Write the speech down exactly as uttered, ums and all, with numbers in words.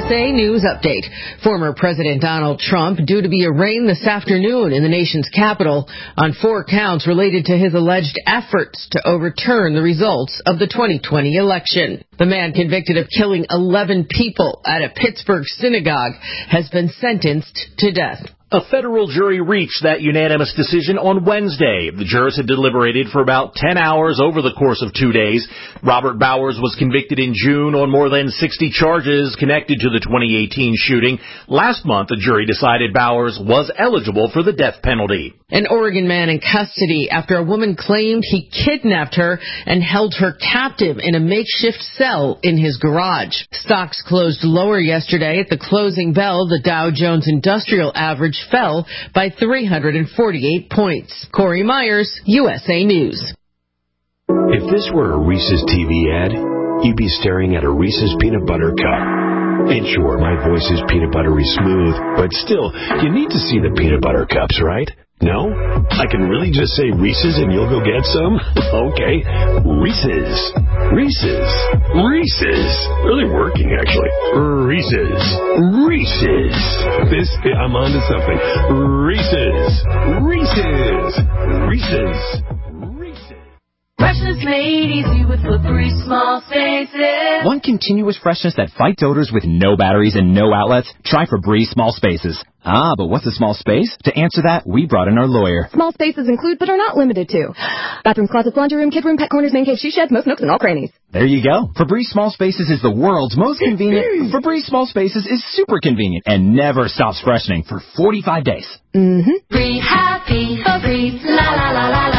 A News Update. Former President Donald Trump due to be arraigned this afternoon in the nation's capital on four counts related to his alleged efforts to overturn the results of the twenty twenty election. The man convicted of killing eleven people at a Pittsburgh synagogue has been sentenced to death. A federal jury reached that unanimous decision on Wednesday. The jurors had deliberated for about ten hours over the course of two days. Robert Bowers was convicted in June on more than sixty charges connected to the twenty eighteen shooting. Last month, the jury decided Bowers was eligible for the death penalty. An Oregon man in custody after a woman claimed he kidnapped her and held her captive in a makeshift cell in his garage. Stocks closed lower yesterday. At the closing bell, the Dow Jones Industrial Average fell by three hundred forty-eight points. Corey Myers, U S A News. If this were a Reese's T V ad, you'd be staring at a Reese's peanut butter cup. And sure, my voice is peanut buttery smooth, but still, you need to see the peanut butter cups, right? No? I can really just say Reese's and you'll go get some? Okay. Reese's. Reese's. Reese's. Really working, actually. Reese's. Reese's. This, I'm onto something. Reese's. Reese's. Reese's. Reese's. Freshness made easy with Febreze small spaces. Want continuous freshness that fights odors with no batteries and no outlets? Try Febreze small spaces. Ah, but what's a small space? To answer that, we brought in our lawyer. Small spaces include, but are not limited to, bathrooms, closets, laundry room, kid room, pet corners, man cave, she sheds, most nooks, and all crannies. There you go. Febreze Small Spaces is the world's most convenient. Febreze Small Spaces is super convenient and never stops freshening for forty-five days. Mm-hmm. Free happy Febreze, la la la la la.